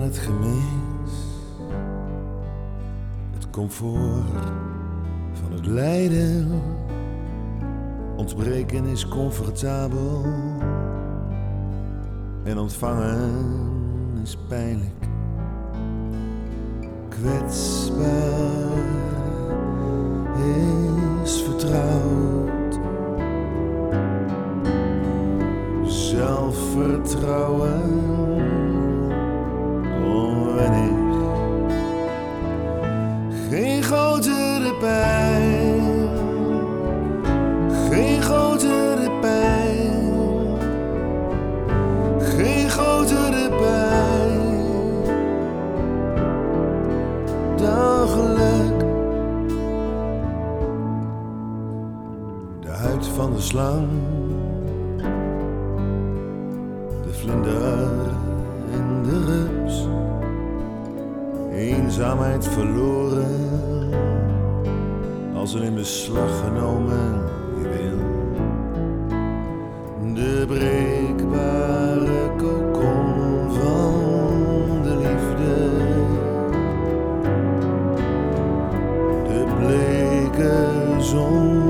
het gemis, het comfort van het lijden. Ontbreken is comfortabel en ontvangen is pijnlijk. Kwetsbaar is vertrouwd, zelfvertrouwen onwennig. Geen grotere pijn, geen grotere pijn, geen grotere pijn dan geluk. De huid van de slang, de vlinder en de rups, eenzaamheid verloren, als een in beslag genomen juweel. De breekbare kokon van de liefde, de bleke zon